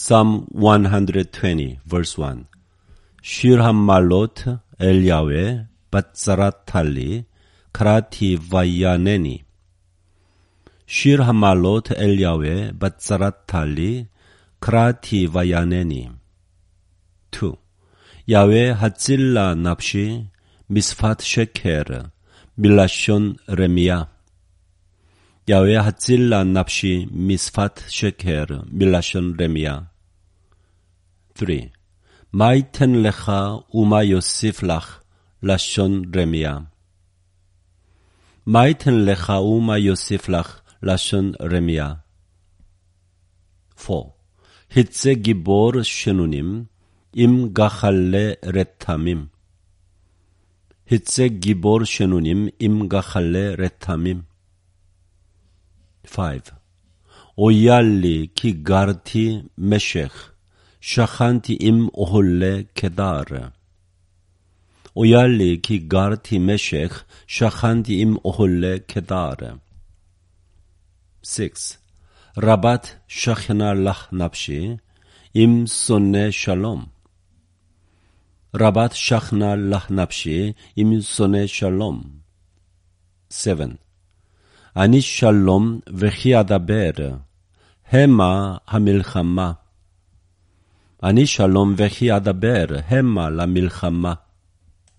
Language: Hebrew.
Psalm 120, verse 1. שיר המעלות אל יהוה, בצרת לי, קראתי ויענני. שיר המעלות אל יהוה, בצרת לי, קראתי ויענני. 2. יהוה הצילה נפשי, משפת שקר, מלשון רמיה. יהוה הצילה נפשי, משפת שקר, מלשון רמיה. 3. מה ייתן לך ומה יוסיף לך, לשון רמיה. מה ייתן לך ומה יוסיף לך, לשון רמיה. 4. הצא גיבור שנונים, עם גחלי רתמים. הצא גיבור שנונים, עם גחלי רתמים. 5. אויה לי כי גרתי משך, שכנתי עם אוהלי קדר. אויה לי כי גרתי משך, שכנתי עם אוהלי קדר. 6. רבת שכנה לך נפשי, עם שונא שלום. רבת שכנה לך נפשי, עם שונא שלום. 7. אני שלום וכי אדבר, המה המלחמה. אני שלום וכי אדבר, המה למלחמה.